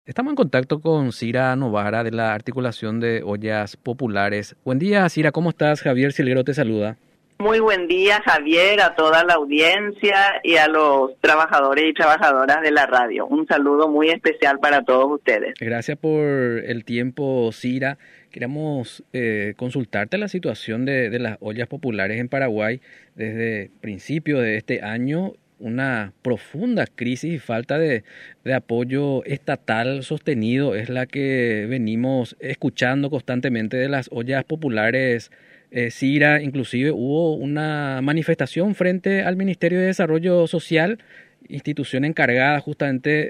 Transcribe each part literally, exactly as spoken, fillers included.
Estamos en contacto con Cira Novara de la Articulación de Ollas Populares. Buen día, Cira, ¿cómo estás? Javier Silguero te saluda. Muy buen día, Javier, a toda la audiencia y a los trabajadores y trabajadoras de la radio. Un saludo muy especial para todos ustedes. Gracias por el tiempo, Cira. Queremos eh, consultarte la situación de, de las ollas populares en Paraguay desde principios de este año. Una profunda crisis y falta de, de apoyo estatal sostenido es la que venimos escuchando constantemente de las ollas populares. Eh, Cira, inclusive hubo una manifestación frente al Ministerio de Desarrollo Social, institución encargada justamente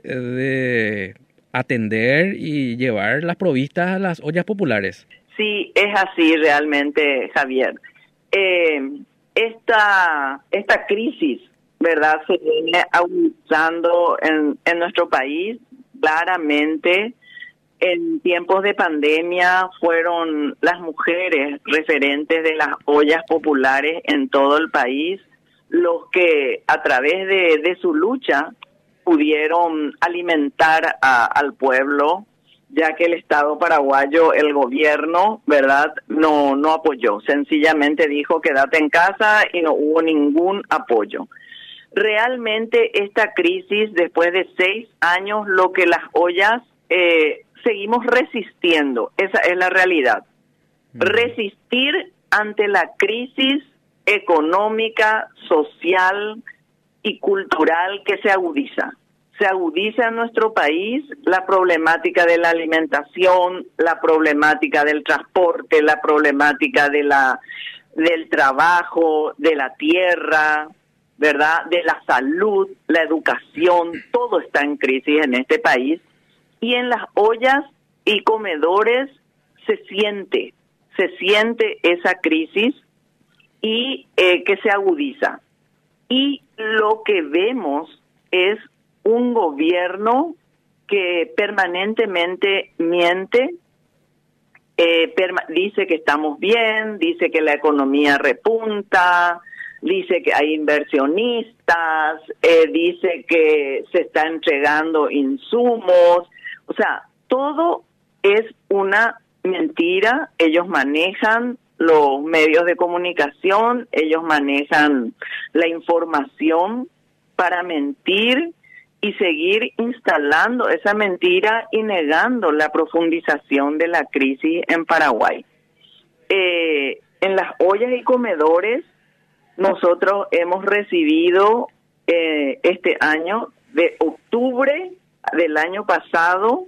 de atender y llevar las provistas a las ollas populares. Sí, es así realmente, Javier. Eh, esta, esta crisis, ¿verdad?, se viene agudizando en, en nuestro país claramente. En tiempos de pandemia fueron las mujeres referentes de las ollas populares en todo el país los que a través de, de su lucha pudieron alimentar a, al pueblo, ya que el Estado paraguayo, el gobierno, ¿verdad?, no, no apoyó. Sencillamente dijo quédate en casa y no hubo ningún apoyo. Realmente esta crisis, después de seis años, lo que las ollas... Eh, seguimos resistiendo, esa es la realidad. Resistir ante la crisis económica, social y cultural que se agudiza. Se agudiza en nuestro país la problemática de la alimentación, la problemática del transporte, la problemática de la del trabajo, de la tierra, ¿verdad?, de la salud, la educación, todo está en crisis en este país. Y en las ollas y comedores se siente, se siente esa crisis y eh, que se agudiza. Y lo que vemos es un gobierno que permanentemente miente, eh, perma- dice que estamos bien, dice que la economía repunta, dice que hay inversionistas, eh, dice que se está entregando insumos. O sea, todo es una mentira. Ellos manejan los medios de comunicación, ellos manejan la información para mentir y seguir instalando esa mentira y negando la profundización de la crisis en Paraguay. Eh, en las ollas y comedores, nosotros hemos recibido eh, este año, de octubre del año pasado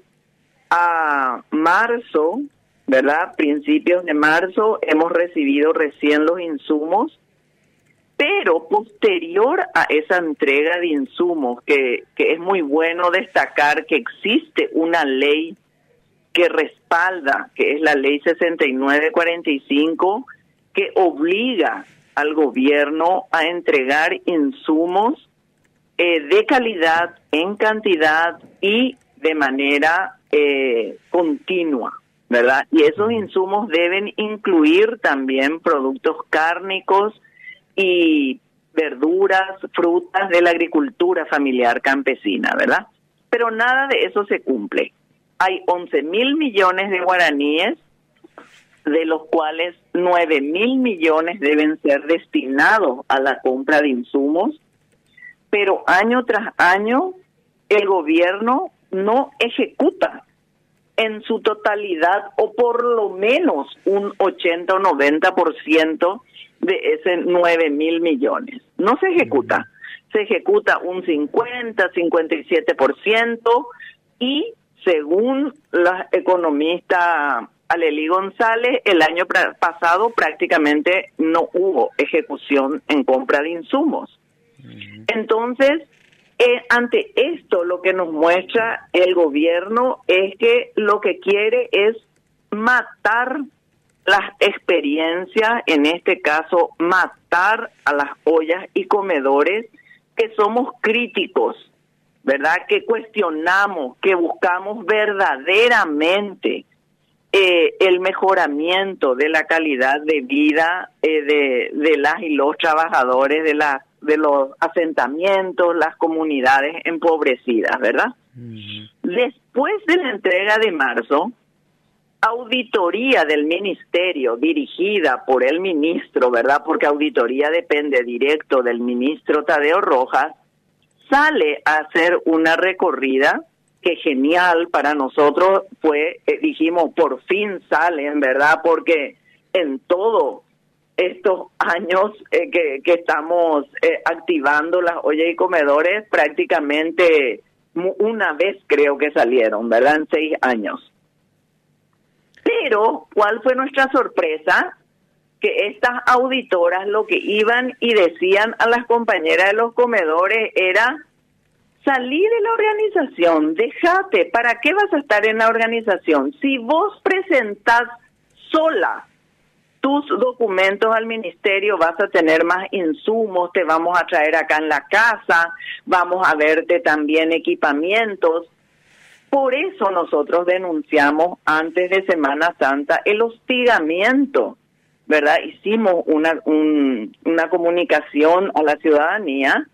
a marzo, ¿verdad?, principios de marzo, hemos recibido recién los insumos, pero posterior a esa entrega de insumos, que, que es muy bueno destacar que existe una ley que respalda, que es la ley sesenta y nueve cuarenta y cinco, que obliga al gobierno a entregar insumos eh, de calidad, en cantidad y de manera eh, continua, ¿verdad? Y esos insumos deben incluir también productos cárnicos y verduras, frutas de la agricultura familiar campesina, ¿verdad? Pero nada de eso se cumple. Hay once mil millones de guaraníes, de los cuales nueve mil millones deben ser destinados a la compra de insumos, pero año tras año el gobierno no ejecuta en su totalidad, o por lo menos un ochenta o noventa por ciento de ese nueve mil millones. No se ejecuta, se ejecuta un cincuenta, cincuenta y siete por ciento y según la economista Aleli González, el año pra- pasado prácticamente no hubo ejecución en compra de insumos. Entonces, eh, ante esto lo que nos muestra el gobierno es que lo que quiere es matar las experiencias, en este caso matar a las ollas y comedores que somos críticos, ¿verdad?, que cuestionamos, que buscamos verdaderamente eh, el mejoramiento de la calidad de vida eh, de, de las y los trabajadores de, la, de los asentamientos, las comunidades empobrecidas, ¿verdad? Uh-huh. Les después de la entrega de marzo, auditoría del ministerio dirigida por el ministro, ¿verdad? Porque auditoría depende directo del ministro Tadeo Rojas, sale a hacer una recorrida que genial para nosotros fue, eh, dijimos, por fin salen, ¿verdad? Porque en todos estos años eh, que, que estamos eh, activando las ollas y comedores, prácticamente una vez creo que salieron, ¿verdad? En seis años. Pero, ¿cuál fue nuestra sorpresa? Que estas auditoras lo que iban y decían a las compañeras de los comedores era: salí de la organización, déjate, ¿para qué vas a estar en la organización? Si vos presentás sola tus documentos al ministerio, vas a tener más insumos, te vamos a traer acá en la casa, vamos a verte también equipamientos. Por eso nosotros denunciamos antes de Semana Santa el hostigamiento, ¿verdad? Hicimos una, un, una comunicación a la ciudadanía,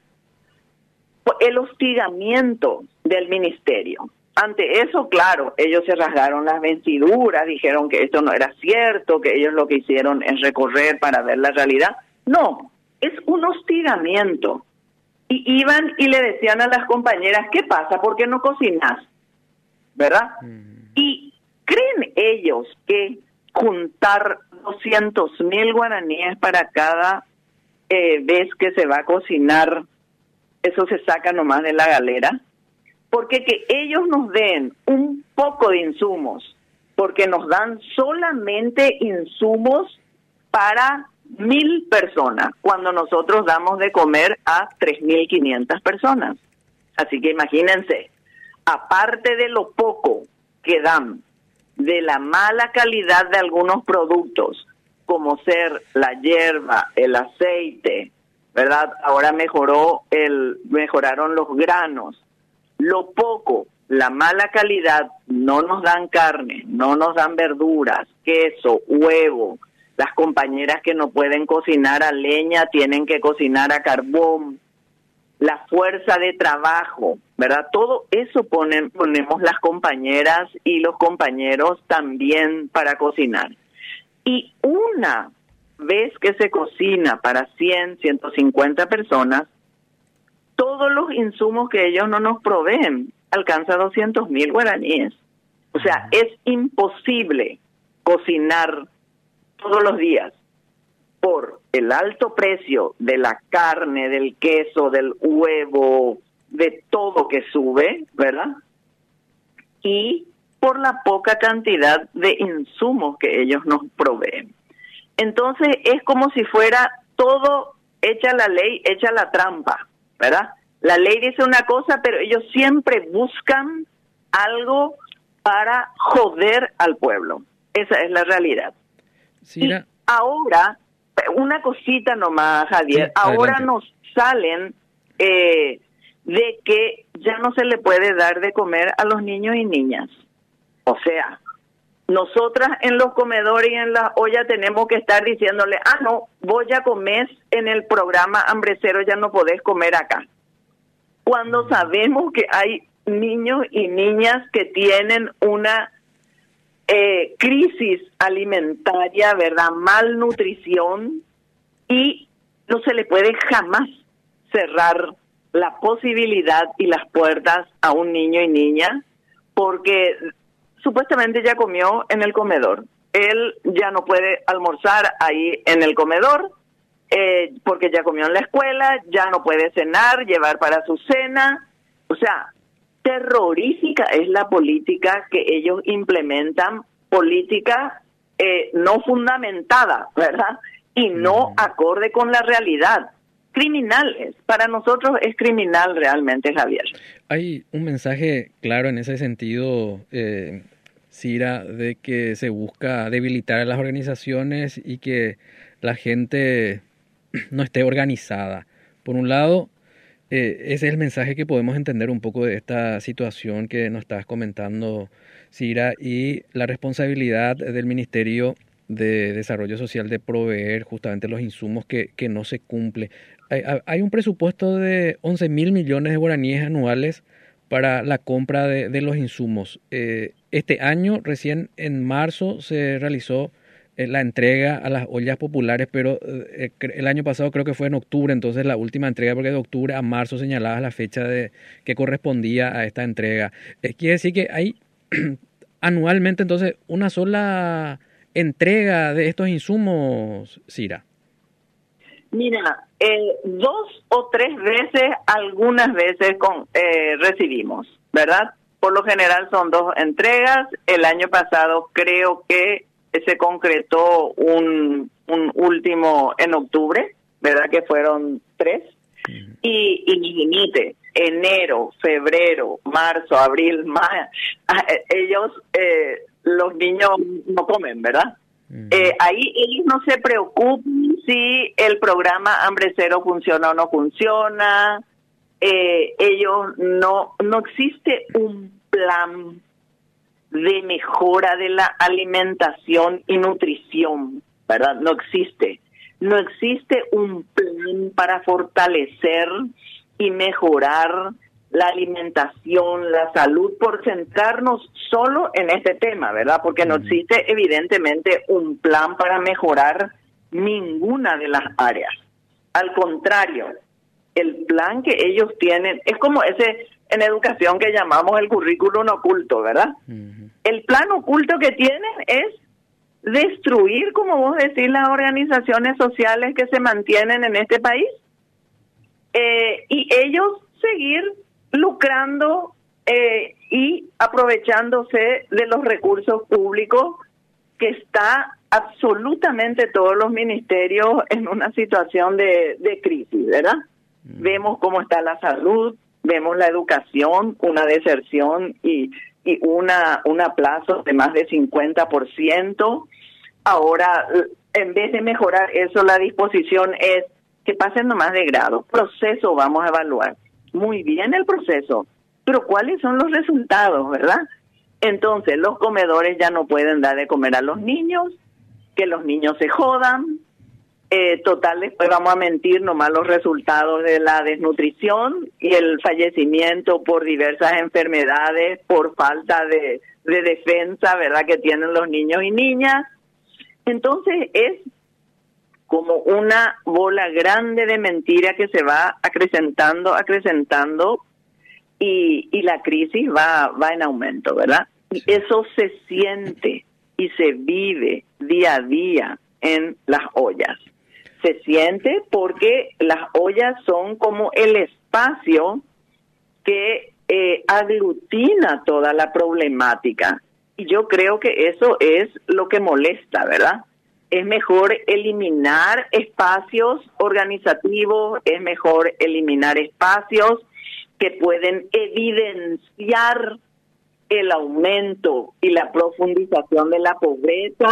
el hostigamiento del ministerio. Ante eso, claro, ellos se rasgaron las vestiduras, dijeron que esto no era cierto, que ellos lo que hicieron es recorrer para ver la realidad. No, es un hostigamiento. Y iban y le decían a las compañeras: ¿qué pasa? ¿Por qué no cocinas? ¿Verdad? Mm. Y creen ellos que juntar doscientos mil guaraníes para cada eh, vez que se va a cocinar, eso se saca nomás de la galera. Porque que ellos nos den un poco de insumos, porque nos dan solamente insumos para mil personas, cuando nosotros damos de comer a tres mil quinientas personas. Así que imagínense, aparte de lo poco que dan, de la mala calidad de algunos productos, como ser la hierba, el aceite, ¿verdad? Ahora mejoró el, mejoraron los granos. Lo poco, la mala calidad, no nos dan carne, no nos dan verduras, queso, huevo. Las compañeras que no pueden cocinar a leña tienen que cocinar a carbón. La fuerza de trabajo, ¿verdad? Todo eso ponen, ponemos las compañeras y los compañeros también para cocinar. Y una vez que se cocina para cien, ciento cincuenta personas, todos los insumos que ellos no nos proveen alcanza doscientos mil guaraníes. O sea, es imposible cocinar todos los días por el alto precio de la carne, del queso, del huevo, de todo que sube, ¿verdad? Y por la poca cantidad de insumos que ellos nos proveen. Entonces es como si fuera todo hecha la ley, hecha la trampa, ¿verdad? La ley dice una cosa, pero ellos siempre buscan algo para joder al pueblo. Esa es la realidad. Sí, y ahora, una cosita nomás, Javier, sí, ahora nos salen eh, de que ya no se le puede dar de comer a los niños y niñas. O sea, nosotras en los comedores y en la olla tenemos que estar diciéndole: ah, no, vos ya comés en el programa Hambre Cero, ya no podés comer acá. Cuando sabemos que hay niños y niñas que tienen una eh, crisis alimentaria, ¿verdad? Malnutrición, y no se le puede jamás cerrar la posibilidad y las puertas a un niño y niña, porque supuestamente ya comió en el comedor. Él ya no puede almorzar ahí en el comedor, eh, porque ya comió en la escuela, ya no puede cenar, llevar para su cena. O sea, terrorífica es la política que ellos implementan, política eh, no fundamentada, ¿verdad? Y no acorde con la realidad. Criminales, para nosotros es criminal realmente, Javier. Hay un mensaje claro en ese sentido, eh, Cira, de que se busca debilitar a las organizaciones y que la gente no esté organizada. Por un lado, eh, ese es el mensaje que podemos entender un poco de esta situación que nos estás comentando, Cira, y la responsabilidad del Ministerio de Desarrollo Social de proveer justamente los insumos que, que no se cumple. Hay, hay un presupuesto de once mil millones de guaraníes anuales para la compra de, de los insumos. Eh, este año, recién en marzo, se realizó eh, la entrega a las ollas populares, pero eh, el año pasado creo que fue en octubre, entonces la última entrega, porque de octubre a marzo señalaba la fecha de que correspondía a esta entrega. Eh, quiere decir que hay anualmente entonces una sola entrega de estos insumos, Cira. Mira, eh, dos o tres veces, algunas veces con eh, recibimos, ¿verdad? Por lo general son dos entregas. El año pasado creo que se concretó un, un último en octubre, ¿verdad? Que fueron tres. Uh-huh. Y, y límite, enero, febrero, marzo, abril, mayo, ellos, eh, los niños no comen, ¿verdad? Uh-huh. Eh, ahí ellos no se preocupan si el programa Hambre Cero funciona o no funciona. Eh, ellos no, no existe un plan de mejora de la alimentación y nutrición, ¿verdad? No existe. No existe un plan para fortalecer y mejorar la alimentación, la salud, por centrarnos solo en este tema, ¿verdad? Porque no existe evidentemente un plan para mejorar ninguna de las áreas. Al contrario, el plan que ellos tienen es como ese en educación que llamamos el currículum oculto, ¿verdad? Uh-huh. El plan oculto que tienen es destruir, como vos decís, las organizaciones sociales que se mantienen en este país, eh, y ellos seguir lucrando eh, y aprovechándose de los recursos públicos, que está absolutamente todos los ministerios en una situación de, de crisis, ¿verdad? Mm. Vemos cómo está la salud, vemos la educación, una deserción y, y una un aplazo de más de cincuenta por ciento. Ahora, en vez de mejorar eso, la disposición es que pasen nomás de grado. Proceso vamos a evaluar. Muy bien el proceso, pero ¿cuáles son los resultados, verdad? Entonces, los comedores ya no pueden dar de comer a los niños, que los niños se jodan. Eh, total, después vamos a mentir nomás los resultados de la desnutrición y el fallecimiento por diversas enfermedades, por falta de, de defensa, ¿verdad?, que tienen los niños y niñas. Entonces, es como una bola grande de mentira que se va acrecentando, acrecentando, y, y la crisis va, va en aumento, ¿verdad? Y eso se siente y se vive día a día en las ollas. Se siente porque las ollas son como el espacio que eh, aglutina toda la problemática. Y yo creo que eso es lo que molesta, ¿verdad? Es mejor eliminar espacios organizativos, es mejor eliminar espacios que pueden evidenciar el aumento y la profundización de la pobreza.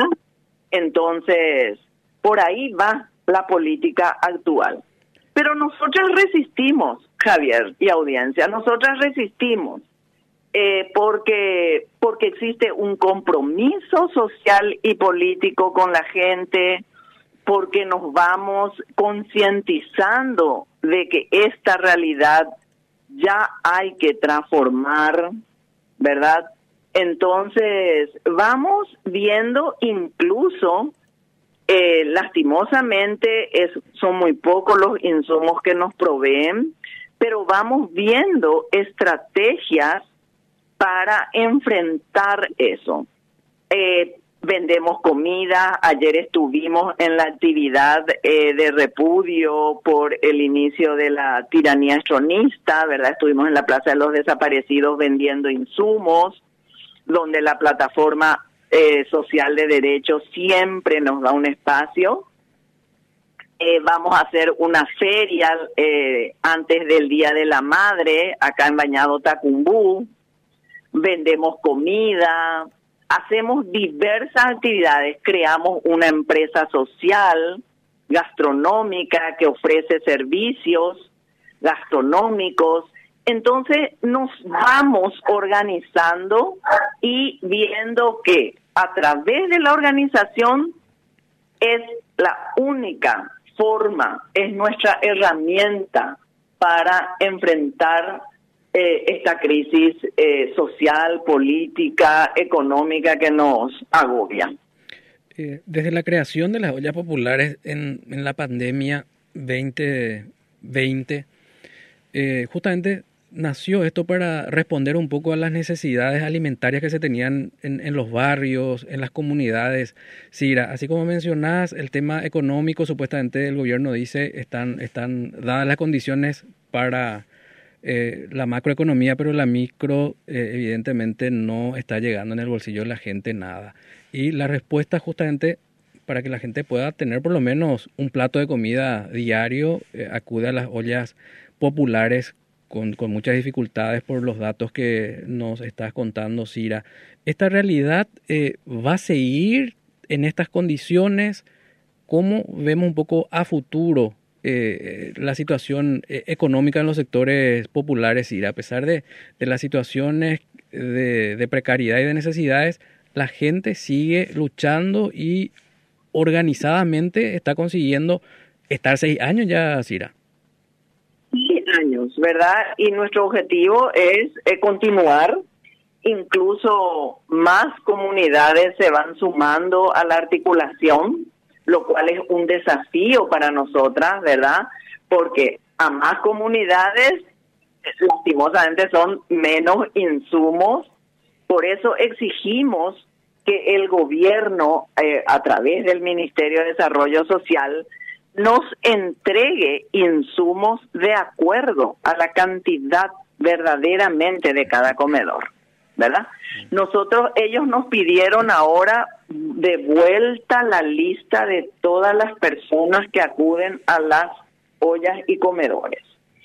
Entonces, por ahí va la política actual. Pero nosotras resistimos, Javier y audiencia, nosotras resistimos. Eh, porque porque existe un compromiso social y político con la gente, porque nos vamos concientizando de que esta realidad ya hay que transformar, ¿verdad? Entonces, vamos viendo incluso, eh, lastimosamente, es, son muy pocos los insumos que nos proveen, pero vamos viendo estrategias para enfrentar eso. Eh, vendemos comida. Ayer estuvimos en la actividad eh, de repudio por el inicio de la tiranía estronista, ¿verdad? Estuvimos en la Plaza de los Desaparecidos vendiendo insumos, donde la plataforma eh, social de derechos siempre nos da un espacio. Eh, vamos a hacer una feria eh, antes del Día de la Madre, acá en Bañado Tacumbú. Vendemos comida, hacemos diversas actividades, creamos una empresa social, gastronómica, que ofrece servicios gastronómicos. Entonces nos vamos organizando y viendo que a través de la organización es la única forma, es nuestra herramienta para enfrentar eh, esta crisis eh, social, política, económica que nos agobia. Eh, desde la creación de las ollas populares en, en la pandemia veinte veinte, eh, justamente nació esto para responder un poco a las necesidades alimentarias que se tenían en, en los barrios, en las comunidades. Cira, así como mencionás, el tema económico, supuestamente el gobierno dice, están, están dadas las condiciones para eh, la macroeconomía, pero la micro eh, evidentemente no está llegando en el bolsillo de la gente nada. Y la respuesta justamente para que la gente pueda tener por lo menos un plato de comida diario, eh, acude a las ollas populares con, con muchas dificultades por los datos que nos estás contando, Cira. ¿Esta realidad eh, va a seguir en estas condiciones? ¿Cómo vemos un poco a futuro eh, la situación eh, económica en los sectores populares, Cira? A pesar de, de las situaciones de, de precariedad y de necesidades, la gente sigue luchando y organizadamente está consiguiendo estar seis años ya, Cira. Seis años, ¿verdad? Y nuestro objetivo es eh, continuar. Incluso más comunidades se van sumando a la articulación, lo cual es un desafío para nosotras, ¿verdad? Porque a más comunidades, lastimosamente son menos insumos. Por eso exigimos que el gobierno, eh, a través del Ministerio de Desarrollo Social, nos entregue insumos de acuerdo a la cantidad verdaderamente de cada comedor, ¿verdad? Nosotros, ellos nos pidieron ahora de vuelta la lista de todas las personas que acuden a las ollas y comedores.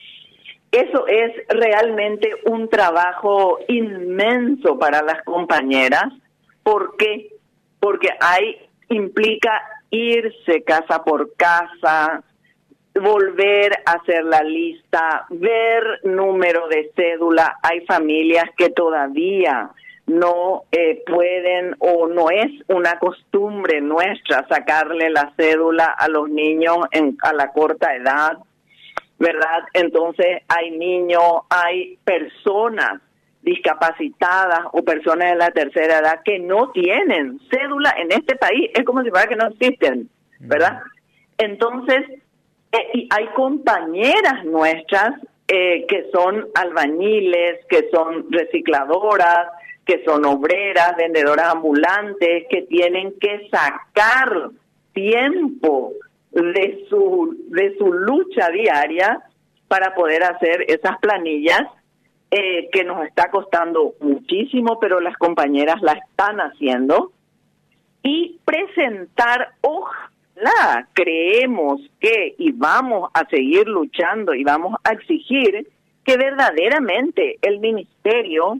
Eso es realmente un trabajo inmenso para las compañeras. ¿Por qué? Porque hay, implica irse casa por casa, volver a hacer la lista, ver número de cédula. Hay familias que todavía no eh, pueden, o no es una costumbre nuestra sacarle la cédula a los niños en, a la corta edad, ¿verdad? Entonces hay niños, hay personas discapacitadas o personas de la tercera edad que no tienen cédula en este país. Es como si fuera que no existen, ¿verdad? Entonces, eh, y hay compañeras nuestras eh, que son albañiles, que son recicladoras, que son obreras, vendedoras ambulantes, que tienen que sacar tiempo de su de su lucha diaria para poder hacer esas planillas eh, que nos está costando muchísimo, pero las compañeras la están haciendo, y presentar, ojalá, creemos que, y vamos a seguir luchando y vamos a exigir que verdaderamente el ministerio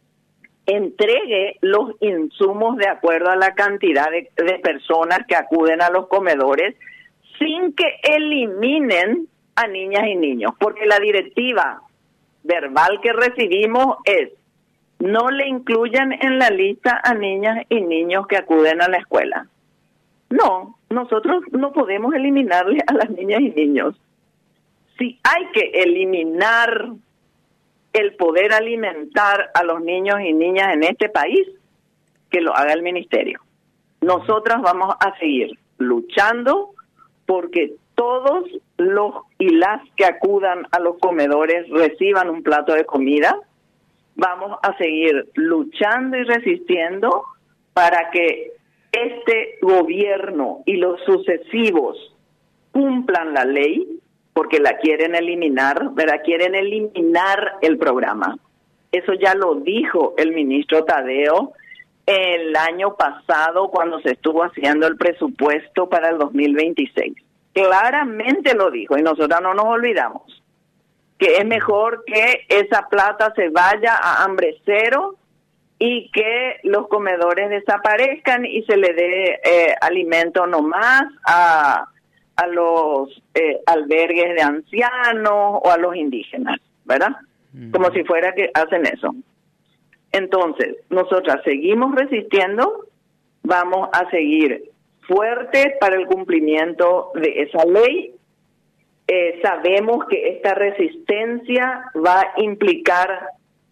entregue los insumos de acuerdo a la cantidad de, de personas que acuden a los comedores, sin que eliminen a niñas y niños, porque la directiva verbal que recibimos es: no le incluyan en la lista a niñas y niños que acuden a la escuela. No, nosotros no podemos eliminarle a las niñas y niños. Si hay que eliminar el poder alimentar a los niños y niñas en este país, que lo haga el ministerio. Nosotras vamos a seguir luchando porque todos los y las que acudan a los comedores reciban un plato de comida. Vamos a seguir luchando y resistiendo para que este gobierno y los sucesivos cumplan la ley, porque la quieren eliminar, ¿verdad? Quieren eliminar el programa. Eso ya lo dijo el ministro Tadeo el año pasado cuando se estuvo haciendo el presupuesto para el dos mil veintiséis. Claramente lo dijo, y nosotros no nos olvidamos, que es mejor que esa plata se vaya a hambre cero y que los comedores desaparezcan y se le dé eh, alimento nomás a, a los eh, albergues de ancianos o a los indígenas, ¿verdad? Mm. Como si fuera que hacen eso. Entonces, nosotras seguimos resistiendo, vamos a seguir fuerte para el cumplimiento de esa ley, eh, sabemos que esta resistencia va a implicar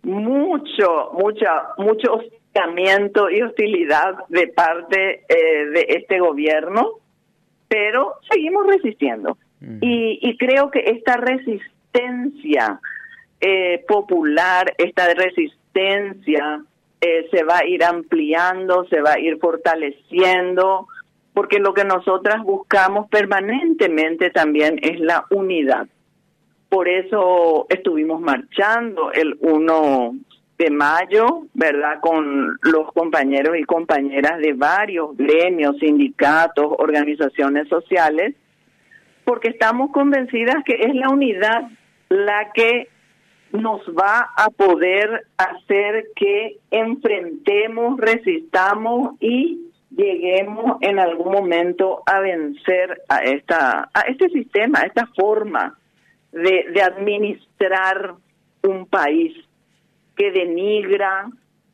mucho, mucha, mucho hostigamiento y hostilidad de parte eh, de este gobierno, pero seguimos resistiendo. Uh-huh. Y, y creo que esta resistencia eh, popular, esta resistencia eh, se va a ir ampliando, se va a ir fortaleciendo, porque lo que nosotras buscamos permanentemente también es la unidad. Por eso estuvimos marchando el uno de mayo, ¿verdad?, con los compañeros y compañeras de varios gremios, sindicatos, organizaciones sociales, porque estamos convencidas que es la unidad la que nos va a poder hacer que enfrentemos, resistamos y lleguemos en algún momento a vencer a esta a este sistema, a esta forma de, de administrar un país que denigra,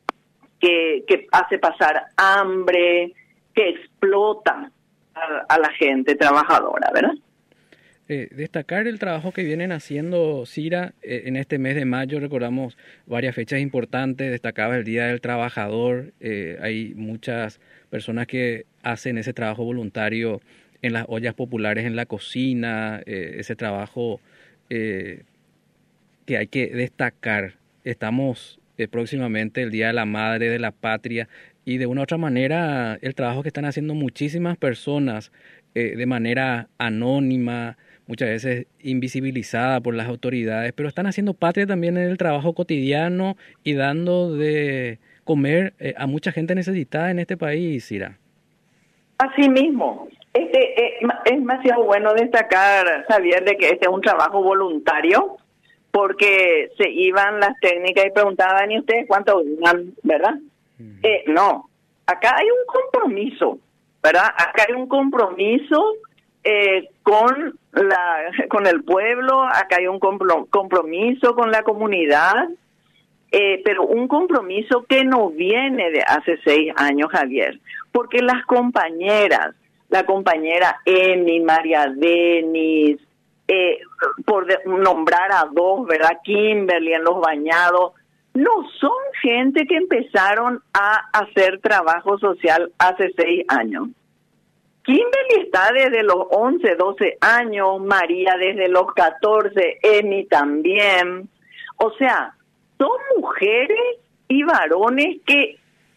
que, que hace pasar hambre, que explota a, a la gente trabajadora, ¿verdad? Eh, destacar el trabajo que vienen haciendo, Cira, eh, en este mes de mayo. Recordamos varias fechas importantes, destacaba el Día del Trabajador, eh, hay muchas personas que hacen ese trabajo voluntario en las ollas populares, en la cocina, eh, ese trabajo eh, que hay que destacar. Estamos eh, próximamente el Día de la Madre, de la Patria, y de una u otra manera el trabajo que están haciendo muchísimas personas eh, de manera anónima, muchas veces invisibilizada por las autoridades, pero están haciendo patria también en el trabajo cotidiano y dando de comer eh, a mucha gente necesitada en este país, Cira. Así mismo. Este, eh, es demasiado bueno destacar, Javier, de que este es un trabajo voluntario, porque se iban las técnicas y preguntaban, ¿y ustedes cuánto ganan, verdad? Uh-huh. Eh, no, acá hay un compromiso, ¿verdad? Acá hay un compromiso eh, con la con el pueblo, acá hay un compromiso con la comunidad, eh, pero un compromiso que no viene de hace seis años, Javier, porque las compañeras, la compañera Emi, María Denis, eh, por de, nombrar a dos, ¿verdad? Kimberly en Los Bañados, no son gente que empezaron a hacer trabajo social hace seis años. Kimberly está desde los once, doce años, María desde los catorce, Emi también. O sea, son mujeres y varones que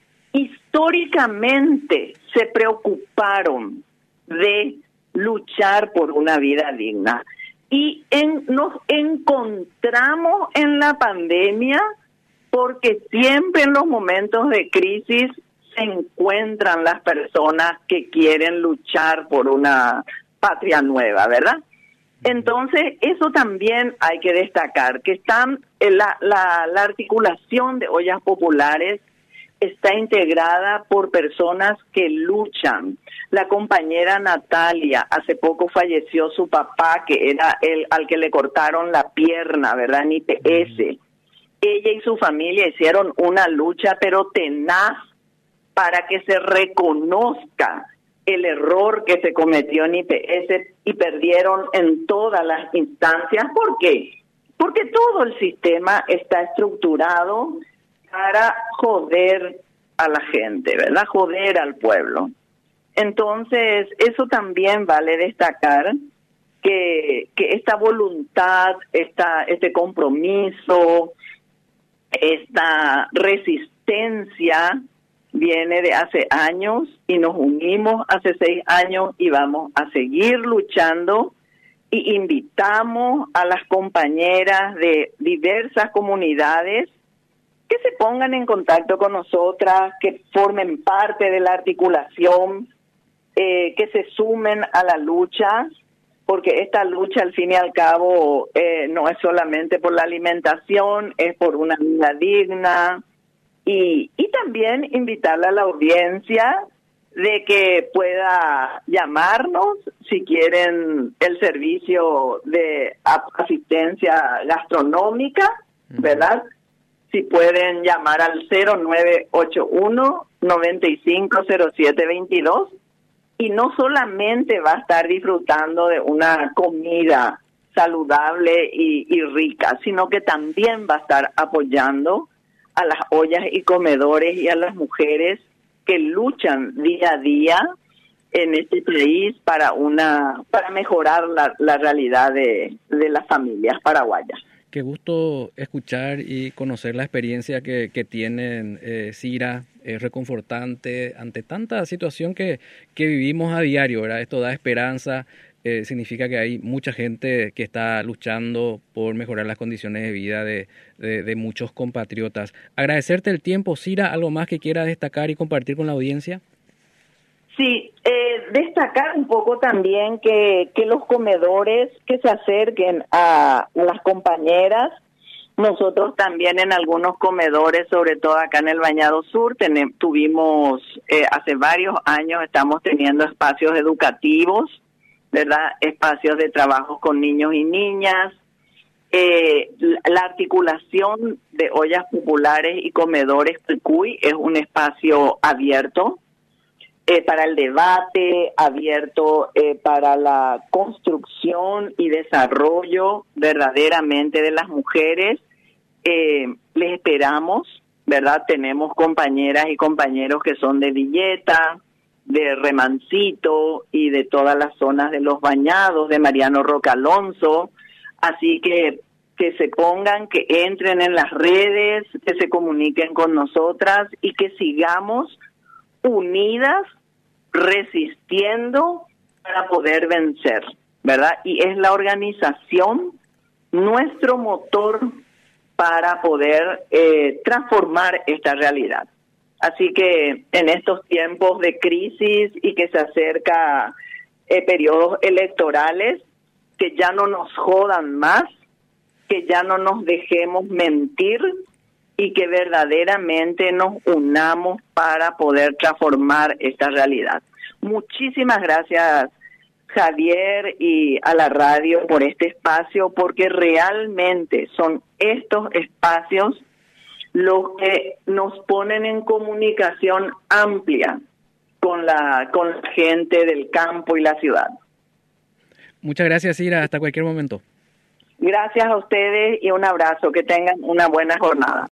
históricamente se preocuparon de luchar por una vida digna. Y en, nos encontramos en la pandemia porque siempre en los momentos de crisis se encuentran las personas que quieren luchar por una patria nueva, ¿verdad? Entonces, eso también hay que destacar, que están la, la, la articulación de ollas populares está integrada por personas que luchan. La compañera Natalia, hace poco falleció su papá, que era el al que le cortaron la pierna, ¿verdad? En I P S. Ella y su familia hicieron una lucha, pero tenaz, para que se reconozca el error que se cometió en I P S y perdieron en todas las instancias. ¿Por qué? Porque todo el sistema está estructurado para joder a la gente, ¿verdad? Joder al pueblo. Entonces, eso también vale destacar, que, que esta voluntad, esta, este compromiso, esta resistencia viene de hace años y nos unimos hace seis años y vamos a seguir luchando, y invitamos a las compañeras de diversas comunidades que se pongan en contacto con nosotras, que formen parte de la articulación, eh, que se sumen a la lucha, porque esta lucha al fin y al cabo eh, no es solamente por la alimentación, es por una vida digna. Y, y también invitarle a la audiencia de que pueda llamarnos si quieren el servicio de asistencia gastronómica, ¿verdad? Si pueden llamar al cero nueve ocho uno, nueve cinco cero siete dos, y no solamente va a estar disfrutando de una comida saludable y, y rica, sino que también va a estar apoyando a las ollas y comedores y a las mujeres que luchan día a día en este país para una para mejorar la, la realidad de, de las familias paraguayas. Qué gusto escuchar y conocer la experiencia que, que tienen, eh, Cira. Es reconfortante ante tanta situación que, que vivimos a diario, ¿verdad? Esto da esperanza, eh, significa que hay mucha gente que está luchando por mejorar las condiciones de vida de, de, de muchos compatriotas. Agradecerte el tiempo, Cira, ¿algo más que quiera destacar y compartir con la audiencia? Sí, eh, destacar un poco también que, que los comedores que se acerquen a las compañeras. Nosotros también en algunos comedores, sobre todo acá en el Bañado Sur, tenem, tuvimos eh, hace varios años, estamos teniendo espacios educativos, ¿verdad? Espacios de trabajo con niños y niñas. Eh, la articulación de ollas populares y comedores Cuy es un espacio abierto eh, para el debate, abierto eh, para la construcción y desarrollo verdaderamente de las mujeres. Eh, les esperamos, ¿verdad? Tenemos compañeras y compañeros que son de Villeta, de Remancito y de todas las zonas de Los Bañados, de Mariano Roca Alonso, así que que se pongan, que entren en las redes, que se comuniquen con nosotras y que sigamos unidas, resistiendo para poder vencer, ¿verdad? Y es la organización nuestro motor para poder eh, transformar esta realidad. Así que en estos tiempos de crisis y que se acerca eh, periodos electorales, que ya no nos jodan más, que ya no nos dejemos mentir y que verdaderamente nos unamos para poder transformar esta realidad. Muchísimas gracias, Javier, y a la radio por este espacio, porque realmente son estos espacios los que nos ponen en comunicación amplia con la, con la gente del campo y la ciudad. Muchas gracias, Cira. Hasta cualquier momento. Gracias a ustedes y un abrazo. Que tengan una buena jornada.